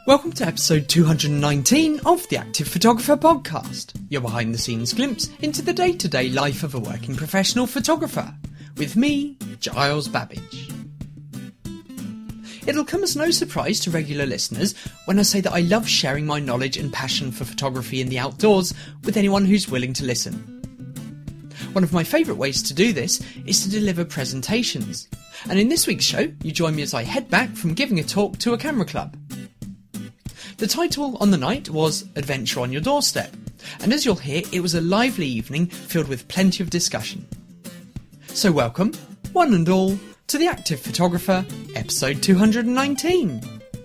Welcome to episode 219 of the Active Photographer Podcast, your behind-the-scenes glimpse into the day-to-day life of a working professional photographer, with me, Giles Babbage. It'll come as no surprise to regular listeners when I say that I love sharing my knowledge and passion for photography in the outdoors with anyone who's willing to listen. One of my favourite ways to do this is to deliver presentations, and in this week's show you join me as I head back from giving a talk to a camera club. The title on the night was Adventure on Your Doorstep, and as you'll hear, it was a lively evening filled with plenty of discussion. So welcome, one and all, to The Active Photographer, episode 219.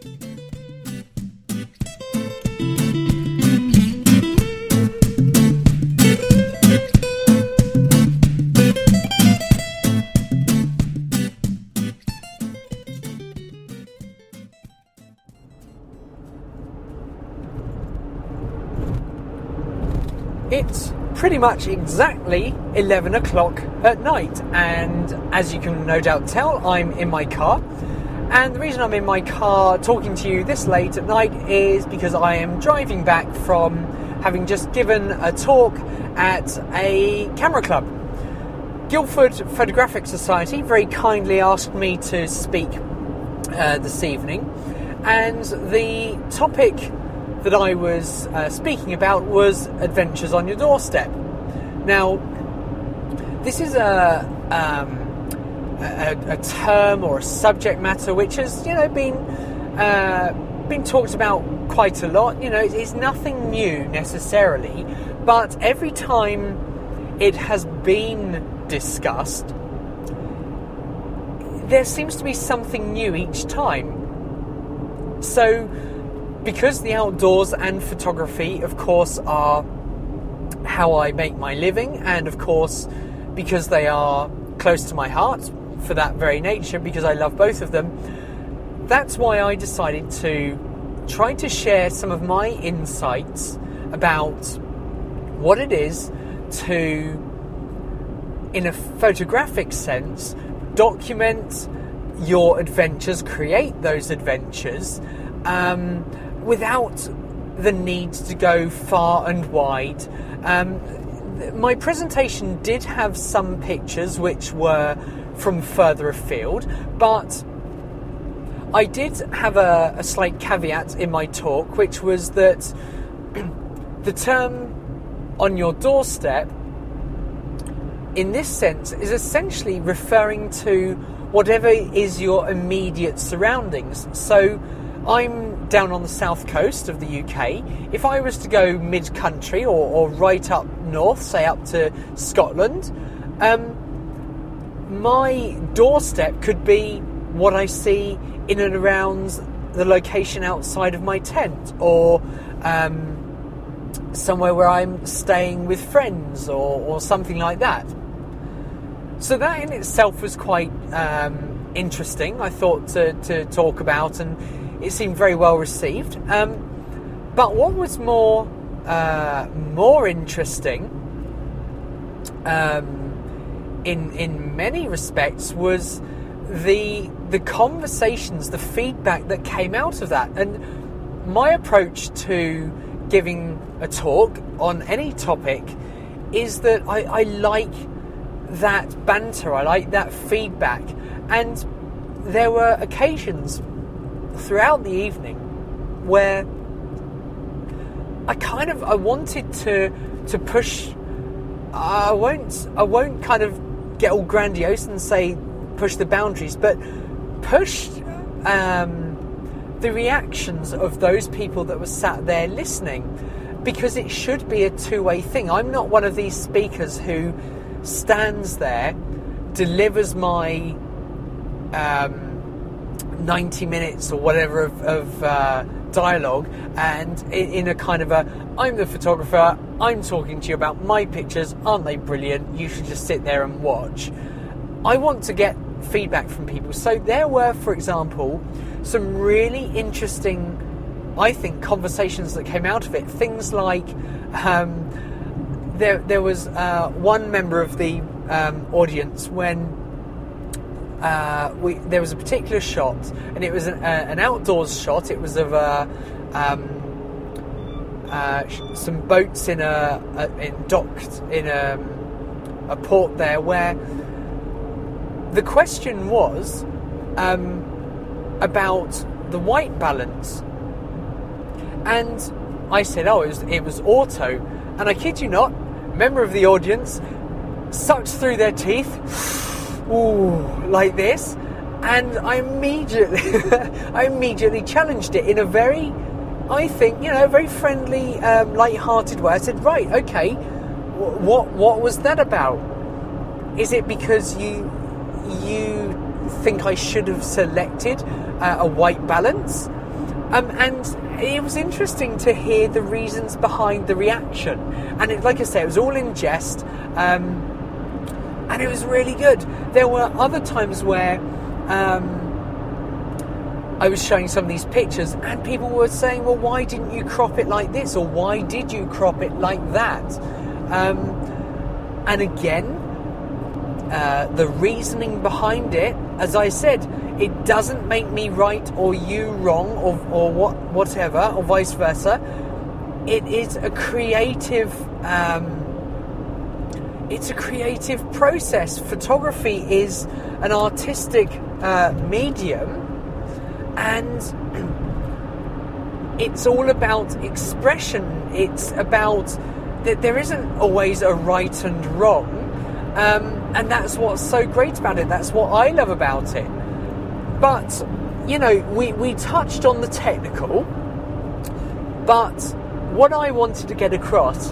It's pretty much exactly 11 o'clock at night, and as you can no doubt tell, I'm in my car. And the reason I'm in my car talking to you this late at night is because I am driving back from having just given a talk at a camera club. Guildford Photographic Society very kindly asked me to speak this evening, and the topic that I was speaking about was Adventures on Your Doorstep. Now, this is a term or a subject matter which has, been talked about quite a lot. It's nothing new necessarily, but every time it has been discussed, there seems to be something new each time. So, because the outdoors and photography, of course, are how I make my living, and of course, because they are close to my heart for that very nature, because I love both of them, that's why I decided to try to share some of my insights about what it is to, in a photographic sense, document your adventures, create those adventures, without the need to go far and wide. My presentation did have some pictures which were from further afield, but I did have a slight caveat in my talk, which was that the term on your doorstep, in this sense, is essentially referring to whatever is your immediate surroundings. So I'm down on the south coast of the UK. If I was to go mid-country or right up north, say up to Scotland, my doorstep could be what I see in and around the location outside of my tent, or somewhere where I'm staying with friends, or something like that. So that in itself was quite interesting, I thought, to talk about, and it seemed very well received. But what was more interesting, in many respects, was the conversations, the feedback that came out of that. And my approach to giving a talk on any topic is that I like that banter, I like that feedback. And there were occasions throughout the evening where I wanted to push. I won't kind of get all grandiose and say push the boundaries, but push the reactions of those people that were sat there listening, because it should be a two-way thing. I'm not one of these speakers who stands there, delivers my 90 minutes or whatever of dialogue, and in a kind of I'm the photographer, I'm talking to you about my pictures, aren't they brilliant, you should just sit there and watch. I want to get feedback from people. So there were, for example, some really interesting, I think, conversations that came out of it. Things like there was one member of the audience, when there was a particular shot, and it was an outdoors shot. It was of some boats docked in a port there, where the question was about the white balance, and I said, "Oh, it was auto," and I kid you not, a member of the audience sucked through their teeth, ooh, like this, and I immediately challenged it in a very, I think, very friendly, light-hearted way. I said, "Right, okay, what was that about? Is it because you think I should have selected a white balance?" And it was interesting to hear the reasons behind the reaction. And like I say, it was all in jest, and it was really good. There were other times where I was showing some of these pictures, and people were saying, "Well, why didn't you crop it like this?" Or "Why did you crop it like that?" And again, the reasoning behind it, as I said, it doesn't make me right or you wrong, or whatever, or vice versa. It is a creative. It's a creative process. Photography is an artistic medium, and it's all about expression. It's about that there isn't always a right and wrong. And that's what's so great about it. That's what I love about it. But, we touched on the technical, but what I wanted to get across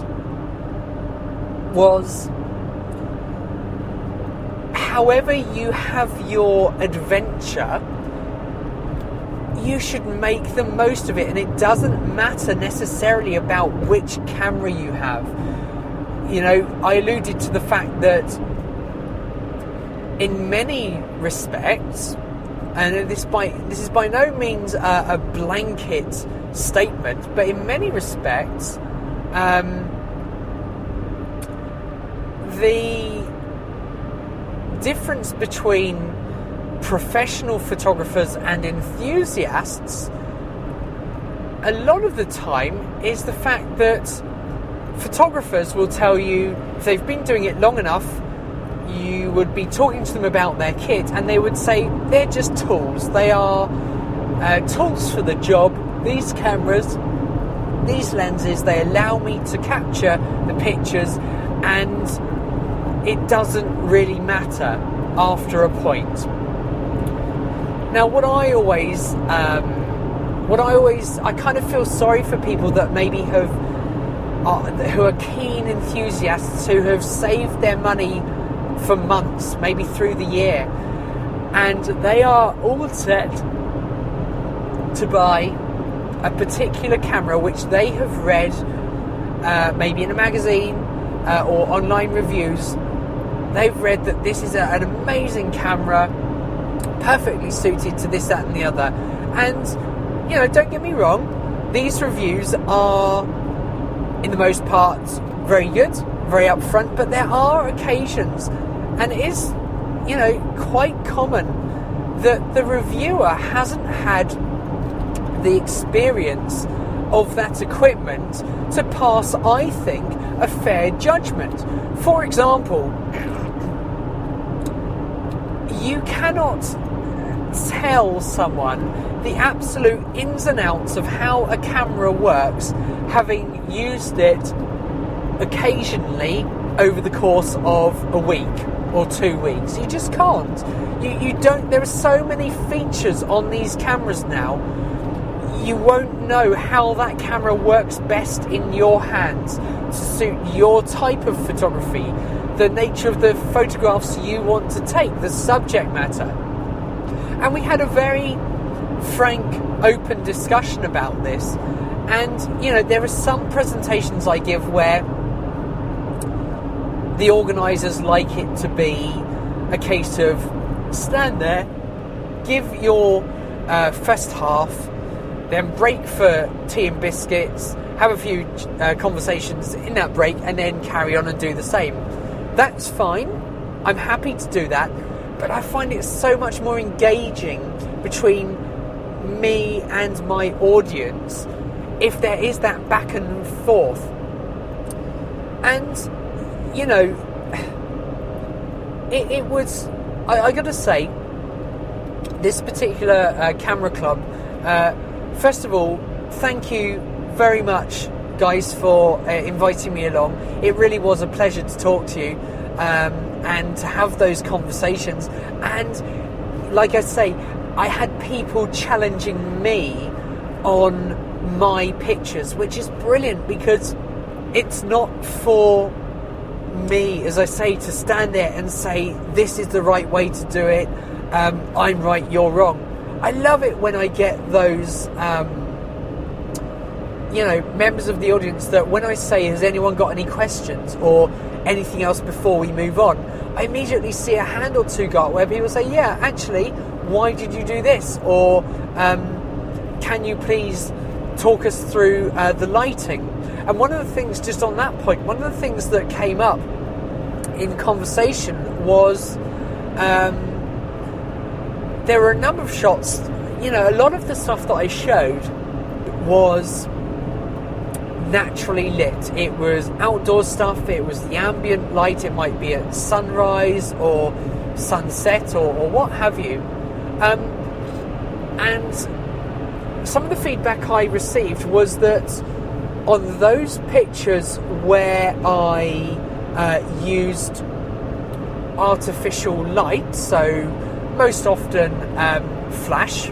was, however you have your adventure, you should make the most of it, and it doesn't matter necessarily about which camera you have. I alluded to the fact that in many respects, and this is by no means a blanket statement, but in many respects, the difference between professional photographers and enthusiasts a lot of the time is the fact that photographers will tell you, if they've been doing it long enough, you would be talking to them about their kit, and they would say they're just tools. They are tools for the job. These cameras, these lenses, they allow me to capture the pictures, and it doesn't really matter after a point. Now, I kind of feel sorry for people that maybe who are keen enthusiasts who have saved their money for months, maybe through the year, and they are all set to buy a particular camera which they have read maybe in a magazine or online reviews. They've read that this is an amazing camera, perfectly suited to this, that and the other. And don't get me wrong, these reviews are in the most part very good, very upfront, but there are occasions, and it is quite common, that the reviewer hasn't had the experience of that equipment to pass, I think, a fair judgment. For example, you cannot tell someone the absolute ins and outs of how a camera works, having used it occasionally over the course of a week or 2 weeks. You just can't. You don't. There are so many features on these cameras now. You won't know how that camera works best in your hands to suit your type of photography, the nature of the photographs you want to take, the subject matter. And we had a very frank, open discussion about this. And, there are some presentations I give where the organisers like it to be a case of stand there, give your first half, then break for tea and biscuits, have a few conversations in that break, and then carry on and do the same. That's fine. I'm happy to do that. but I find it so much more engaging between me and my audience if there is that back and forth. And, you know, it was, I gotta say, this particular camera club, first of all, thank you very much, guys, for inviting me along. It really was a pleasure to talk to you and to have those conversations. And like I say, I had people challenging me on my pictures, which is brilliant, because it's not for me, as I say, to stand there and say this is the right way to do it, I'm right, you're wrong. I love it when I get those members of the audience that when I say, has anyone got any questions or anything else before we move on, I immediately see a hand or two go up where people say, yeah, actually, why did you do this? Or can you please talk us through the lighting? And one of the things, just on that point, one of the things that came up in conversation was there were a number of shots, a lot of the stuff that I showed was naturally lit. It was outdoor stuff, it was the ambient light, it might be at sunrise or sunset or what have you. And some of the feedback I received was that on those pictures where I used artificial light, so most often flash,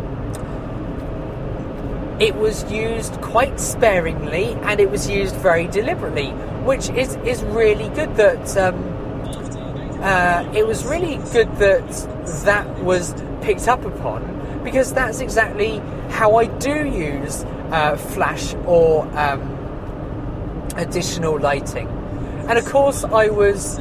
it was used quite sparingly and it was used very deliberately, which is really good. That it was really good that was picked up upon, because that's exactly how I do use flash or additional lighting. And of course, I was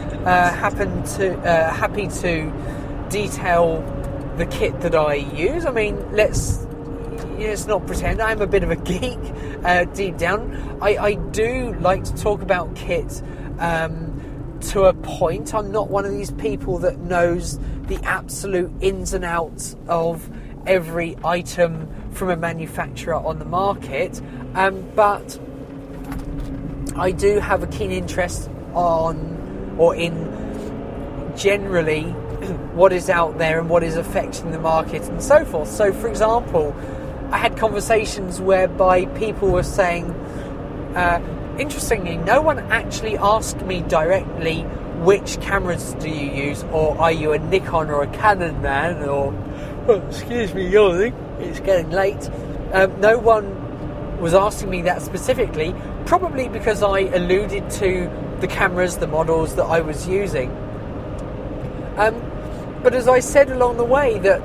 happy to detail the kit that I use. I mean, let's not pretend. I'm a bit of a geek deep down. I do like to talk about kit to a point. I'm not one of these people that knows the absolute ins and outs of every item from a manufacturer on the market, but I do have a keen interest in generally what is out there and what is affecting the market and so forth. So, for example, I had conversations whereby people were saying, interestingly, no one actually asked me directly, which cameras do you use, or are you a Nikon or a Canon man, or, excuse me, yawning, it's getting late. No one was asking me that specifically, probably because I alluded to the cameras, the models that I was using. But as I said along the way, that,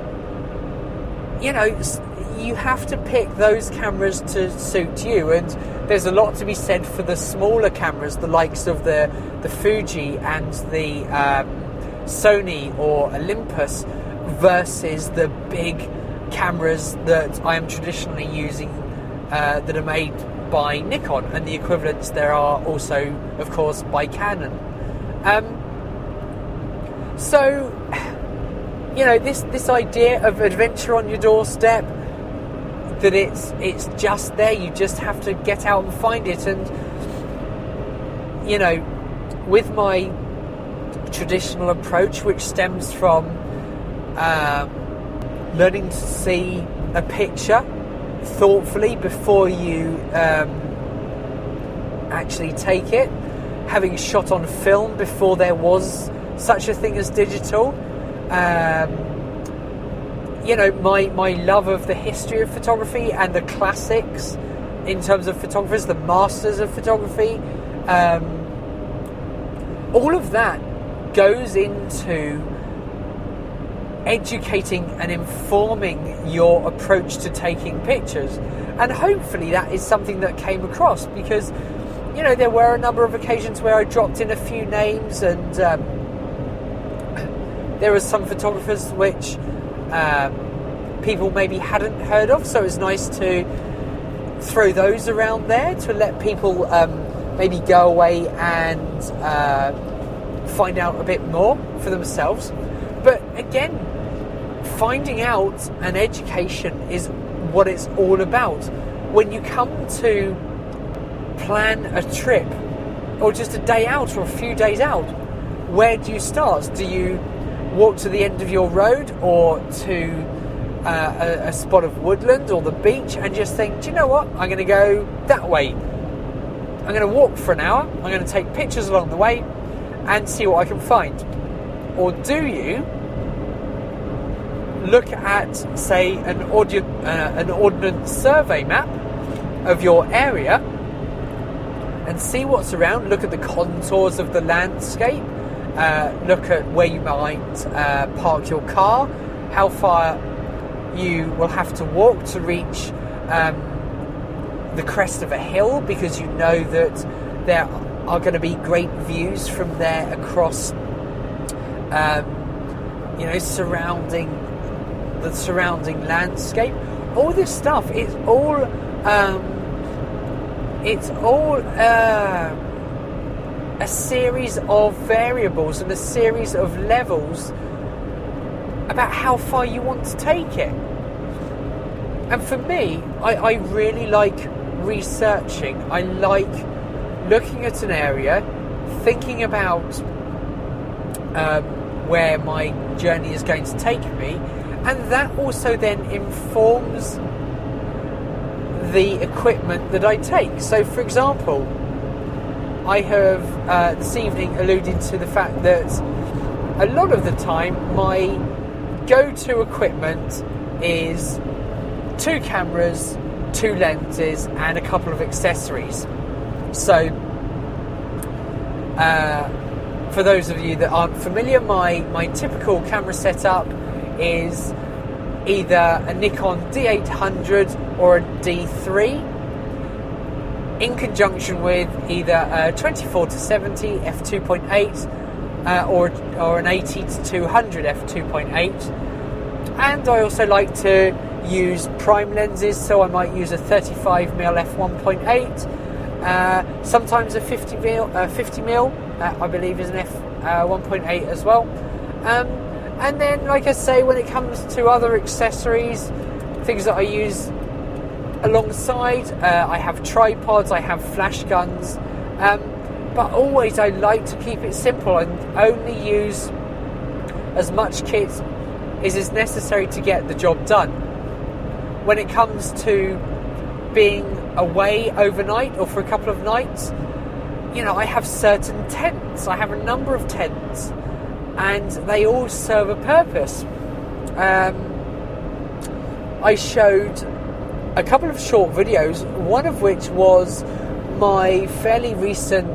you have to pick those cameras to suit you, and there's a lot to be said for the smaller cameras, the likes of the Fuji and the Sony or Olympus, versus the big cameras that I am traditionally using that are made by Nikon, and the equivalents there are also, of course, by Canon. So, this idea of adventure on your doorstep, that it's just there, you just have to get out and find it. And with my traditional approach, which stems from learning to see a picture thoughtfully before you actually take it, having shot on film before there was such a thing as digital, my love of the history of photography and the classics in terms of photographers, the masters of photography, all of that goes into educating and informing your approach to taking pictures. And hopefully that is something that came across, because there were a number of occasions where I dropped in a few names, and there were some photographers which people maybe hadn't heard of, so it's nice to throw those around there to let people maybe go away and find out a bit more for themselves. But again, finding out an education is what it's all about. When you come to plan a trip, or just a day out, or a few days out, where do you start? Do you walk to the end of your road, or to a spot of woodland or the beach, and just think, do you know what, I'm going to go that way. I'm going to walk for an hour, I'm going to take pictures along the way and see what I can find? Or do you look at, say, an ordnance survey map of your area and see what's around, look at the contours of the landscape, look at where you might park your car, how far you will have to walk to reach the crest of a hill, because you know that there are going to be great views from there across, surrounding landscape. All this stuff, it's all a series of variables and a series of levels about how far you want to take it. And for me, I really like researching. I like looking at an area, thinking about where my journey is going to take me, and that also then informs the equipment that I take. So, for example, I have this evening alluded to the fact that a lot of the time my go-to equipment is 2 cameras, 2 lenses, and a couple of accessories. So, for those of you that aren't familiar, my typical camera setup is either a Nikon D800 or a D3, in conjunction with either a 24-70 f2.8 or an 80-200 f2.8. And I also like to use prime lenses, so I might use a 35mm f1.8, sometimes a 50mm, I believe is an f1.8 as well. And then, like I say, when it comes to other accessories, things that I use alongside, I have tripods, I have flash guns, but always I like to keep it simple and only use as much kit as is necessary to get the job done. When it comes to being away overnight or for a couple of nights, I have certain tents. I have a number of tents, and they all serve a purpose. I showed a couple of short videos, one of which was my fairly recent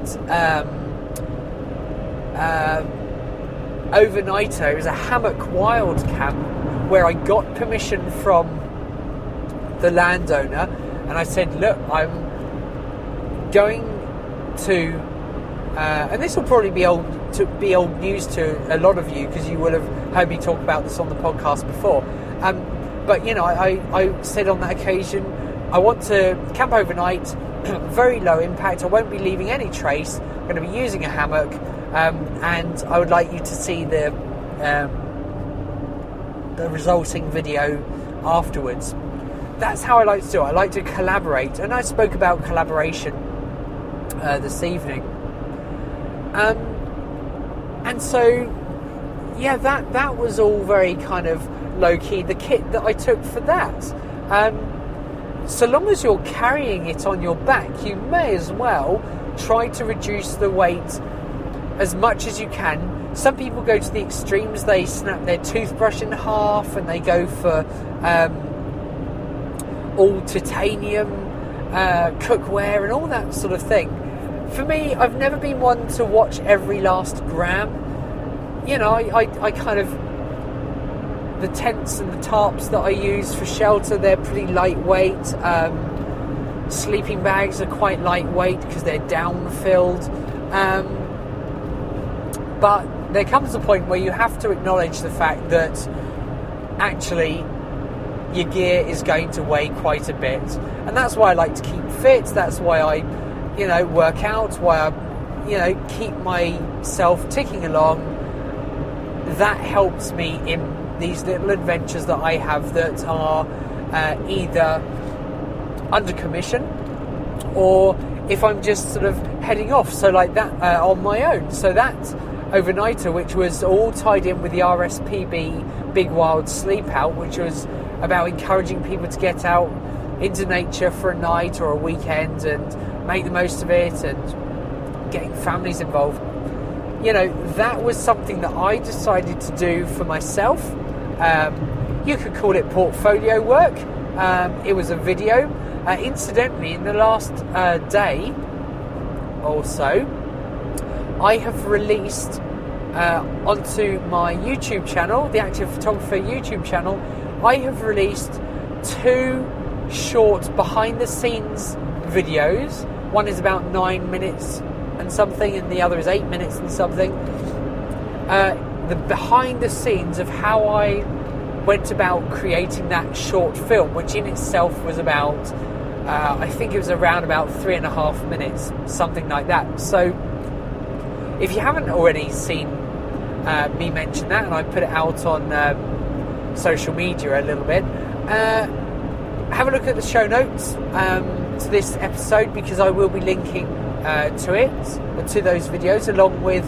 overnighter. It was a hammock wild camp where I got permission from the landowner, and I said, look, I'm going to and this will probably be old news to a lot of you, because you will have heard me talk about this on the podcast before, but I said on that occasion, I want to camp overnight, very low impact, I won't be leaving any trace, I'm going to be using a hammock, and I would like you to see the resulting video afterwards. That's how I like to do it. I like to collaborate, and I spoke about collaboration this evening. And so, yeah, that was all very kind of low-key. The kit that I took for that, so long as you're carrying it on your back, you may as well try to reduce the weight as much as you can. Some people go to the extremes. They snap their toothbrush in half, and they go for all titanium cookware and all that sort of thing. For me, I've never been one to watch every last gram. I kind of, the tents and the tarps that I use for shelter, they're pretty lightweight. Sleeping bags are quite lightweight because they're down-filled. But there comes a point where you have to acknowledge the fact that actually your gear is going to weigh quite a bit. And that's why I like to keep fit. That's why I work out, why I keep myself ticking along that helps me in these little adventures that I have that are either under commission, or if I'm just sort of heading off, so like that on my own. So that overnighter, which was all tied in with the RSPB Big Wild Sleep Out, which was about encouraging people to get out into nature for a night or a weekend and make the most of it, and getting families involved. You know, that was something that I decided to do for myself. You could call it portfolio work. It was a video. Incidentally, in the last day or so, I have released onto my YouTube channel, the Active Photographer YouTube channel, I have released 2 short behind-the-scenes videos. One is about 9 minutes and something, and the other is 8 minutes and something. The behind-the-scenes of how I went about creating that short film, which in itself was about, I think it was around about 3.5 minutes, something like that. So if you haven't already seen me mention that, and I put it out on social media a little bit, have a look at the show notes to this episode, because I will be linking to those videos, along with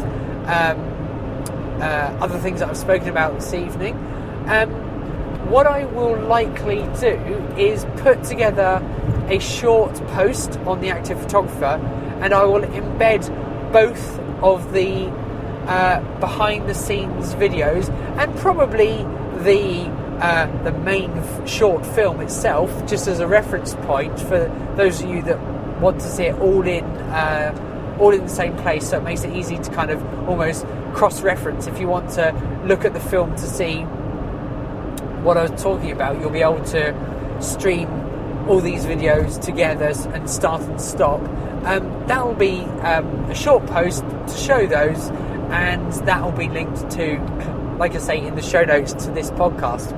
other things that I've spoken about this evening. What I will likely do is put together a short post on the Active Photographer, and I will embed both of the behind-the-scenes videos, and probably the main short film itself, just as a reference point for those of you that want to see it all in the same place. So it makes it easy to kind of almost cross-reference. If you want to look at the film to see what I was talking about, you'll be able to stream all these videos together and start and stop. That will be a short post to show those, and that will be linked to, like I say, in the show notes to this podcast.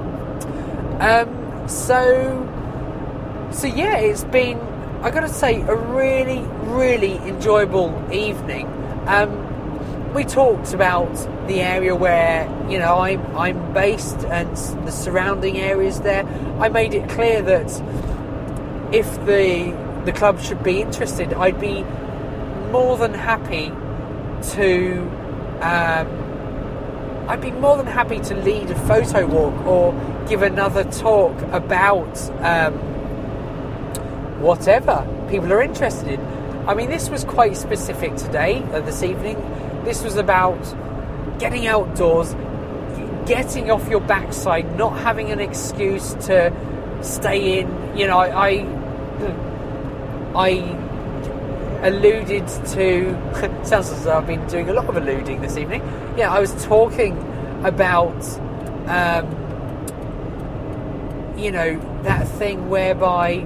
So yeah, it's been, I gotta say, a really, really enjoyable evening. We talked about the area where, you know, I'm based and the surrounding areas there. I made it clear that if the club should be interested, I'd be more than happy to lead a photo walk or give another talk about whatever people are interested in. I mean, this was quite specific today, this evening. This was about getting outdoors, getting off your backside, not having an excuse to stay in. You know, I alluded to, sounds as though I've been doing a lot of alluding this evening. Yeah, I was talking about, you know, that thing whereby,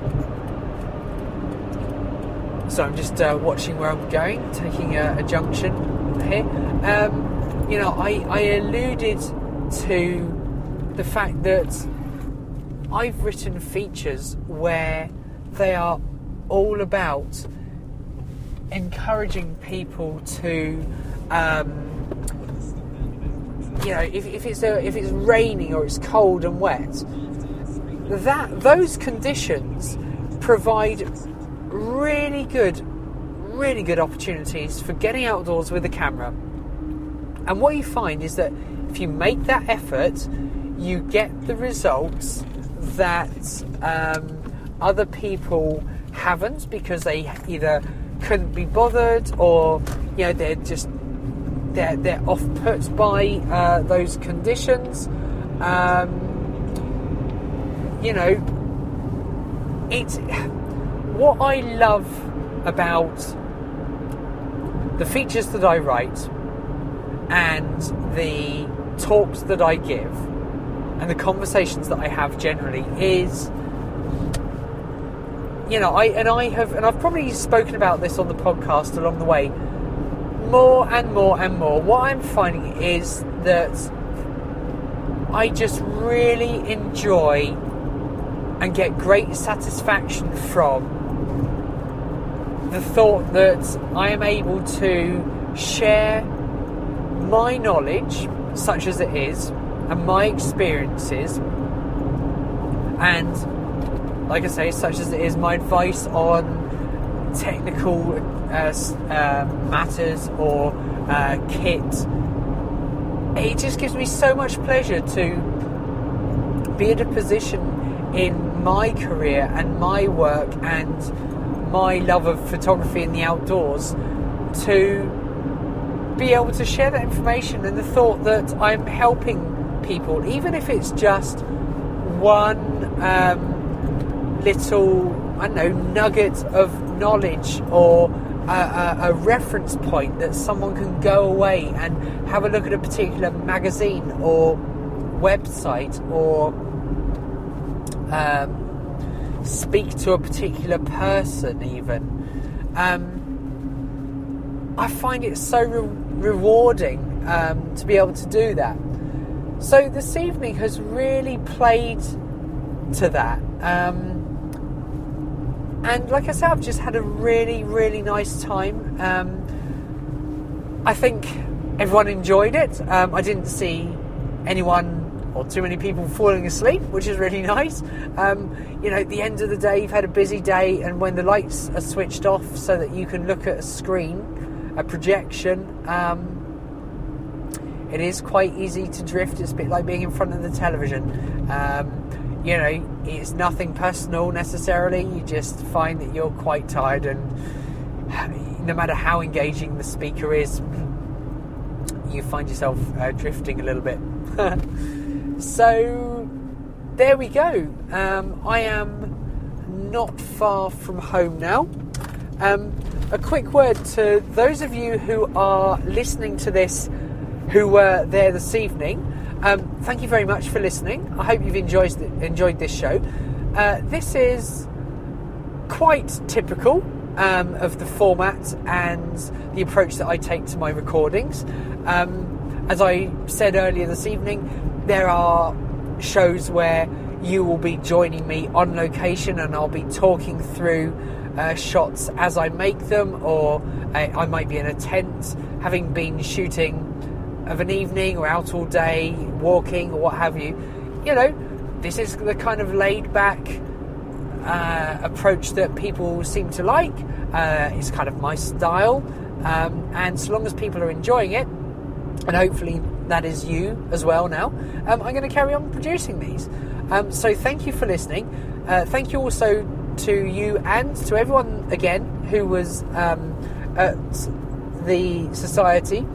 so I'm just watching where I'm going, taking a junction here. You know, I alluded to the fact that I've written features where they are all about encouraging people to, you know, if it's raining or it's cold and wet, those conditions provide really good opportunities for getting outdoors with a camera. And what you find is that if you make that effort, you get the results that other people haven't, because they either couldn't be bothered, or, you know, they're off put by those conditions. You know, it's what I love about the features that I write and the talks that I give and the conversations that I have generally is, you know, I've probably spoken about this on the podcast along the way, more and more and more. What I'm finding is that I just really enjoy and get great satisfaction from the thought that I am able to share my knowledge such as it is, and my experiences, and like I say, such as it is, my advice on technical matters or kit, it just gives me so much pleasure to be at a position in my career and my work and my love of photography and the outdoors to be able to share that information, and the thought that I'm helping people, even if it's just one little, I don't know, nugget of knowledge or a reference point that someone can go away and have a look at a particular magazine or website, or speak to a particular person even. I find it so rewarding to be able to do that. So this evening has really played to that. And like I said, I've just had a really, really nice time. I think everyone enjoyed it. I didn't see anyone or too many people falling asleep, which is really nice. At the end of the day, you've had a busy day, and when the lights are switched off so that you can look at a screen, a projection, it is quite easy to drift. It's a bit like being in front of the television. It's nothing personal necessarily. You just find that you're quite tired, and no matter how engaging the speaker is, you find yourself drifting a little bit. So there we go. I am not far from home now. A quick word to those of you who are listening to this who were there this evening. Thank you very much for listening. I hope you've enjoyed this show. This is quite typical of the format and the approach that I take to my recordings. As I said earlier this evening, there are shows where you will be joining me on location, and I'll be talking through shots as I make them, or I might be in a tent having been shooting of an evening or out all day walking or what have you. This is the kind of laid back approach that people seem to like. It's kind of my style, and so long as people are enjoying it, and hopefully that is you as well now, I'm going to carry on producing these. So thank you for listening. Thank you also to you and to everyone again who was at the society,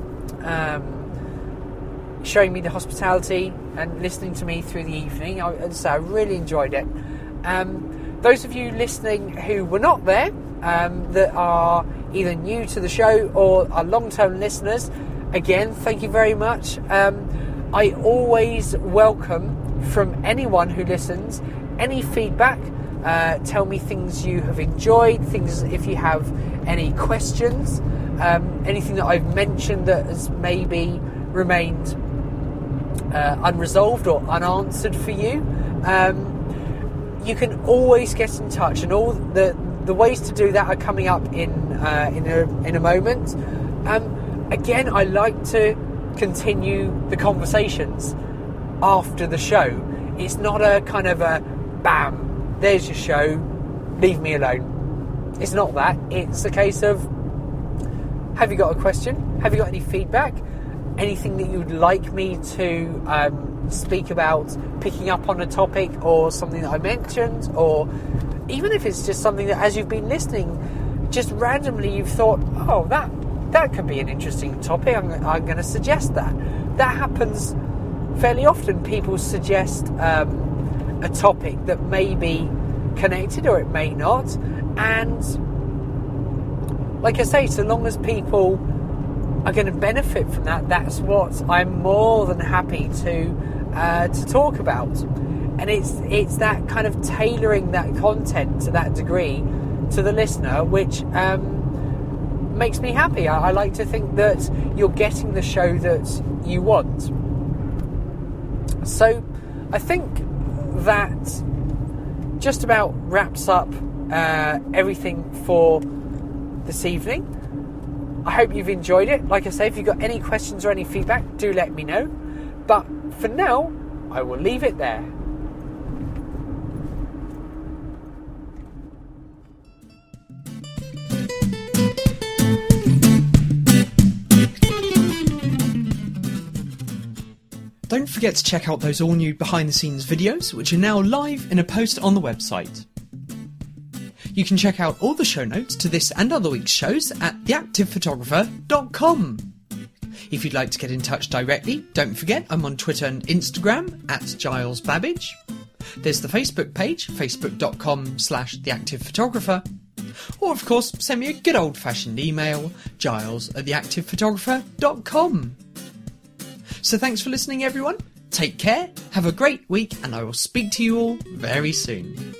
showing me the hospitality and listening to me through the evening. I really enjoyed it. Those of you listening who were not there, that are either new to the show or are long-term listeners, again, thank you very much. I always welcome from anyone who listens any feedback. Tell me things you have enjoyed, things if you have any questions, anything that I've mentioned that has maybe remained unresolved or unanswered for you. You can always get in touch, and all the ways to do that are coming up in a moment. Again, I like to continue the conversations after the show. It's not a kind of a bam, there's your show, leave me alone. It's not that. It's a case of, have you got a question? Have you got any feedback? Anything that you'd like me to speak about, picking up on a topic or something that I mentioned, or even if it's just something that as you've been listening, just randomly you've thought, oh, that could be an interesting topic, I'm going to suggest that. That happens fairly often. People suggest a topic that may be connected or it may not, and like I say, so long as people are going to benefit from that, that's what I'm more than happy to talk about. And it's that kind of tailoring that content to that degree to the listener, which makes me happy. I like to think that you're getting the show that you want. So I think that just about wraps up everything for this evening. I hope you've enjoyed it. Like I say, if you've got any questions or any feedback, do let me know. But for now, I will leave it there. Don't forget to check out those all-new behind-the-scenes videos, which are now live in a post on the website. You can check out all the show notes to this and other week's shows at theactivephotographer.com. If you'd like to get in touch directly, don't forget I'm on Twitter and Instagram at Giles Babbage. There's the Facebook page, facebook.com/theactivephotographer. Or of course, send me a good old-fashioned email, giles@theactivephotographer.com. So thanks for listening, everyone. Take care, have a great week, and I will speak to you all very soon.